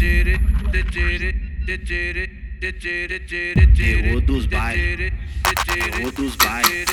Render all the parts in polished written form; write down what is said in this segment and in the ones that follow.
Terror dos bailes, terror dos bailes.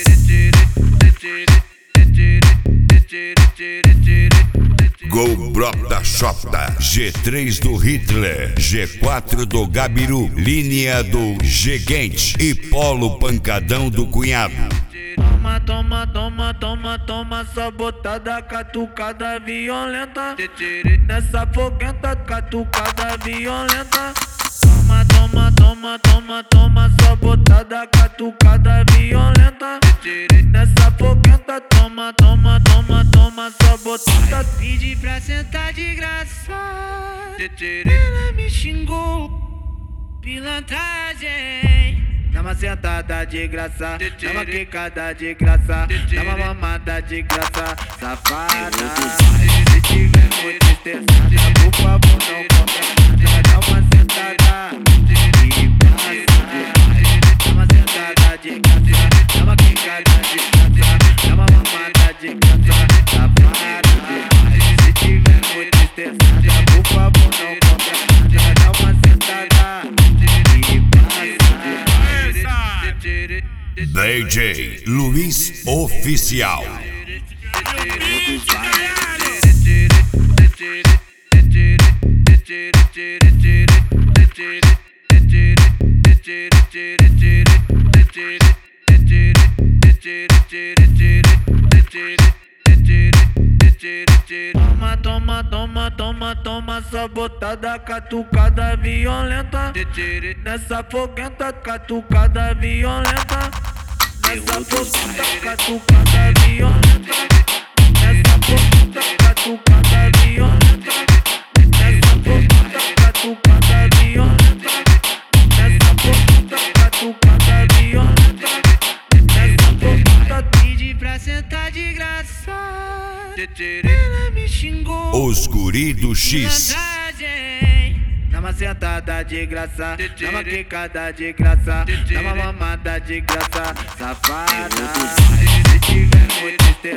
Gol Brop da Xota, G3 do Hitler, G4 do Gabiru, linha do Gigante e Polo Pancadão do Cunhado. Toma, toma, toma, toma, toma, só botada, catucada violenta. Nessa foguenta, catucada violenta. Toma, toma, toma, toma, toma, só botada, catucada violenta. Nessa foguenta, toma, toma, toma, toma, só botada. Pedi pra sentar de graça, ela me xingou, pilantragem. Dá uma sentada de graça, dá uma quicada de graça, dá uma mamada de graça, safada. Se tiver muito estressada, por favor não compra. Dá uma sentada de graça, dá uma sentada de graça, dá uma quicada de graça, dá uma mamada de graça, safada. Se tiver muito estressada, por favor não compra. Dá uma sentada de graça. DJ Luiz Oficial. Toma, toma, toma, toma, toma, só botada, catucada violenta. Nessa foguenta, catucada violenta. Nessa foguenta, catucada violenta. Nessa foguenta, catucada violenta. Nessa foguenta, catucada violenta. Nessa foguenta, catucada violenta. Nessa foguenta, Pedi pra sentar de graça, ela me xingou, Os Guri do X. pilantragem. dá uma sentada de graça, dá uma quicada de graça, dá uma mamada de graça, safada. Se tiver muito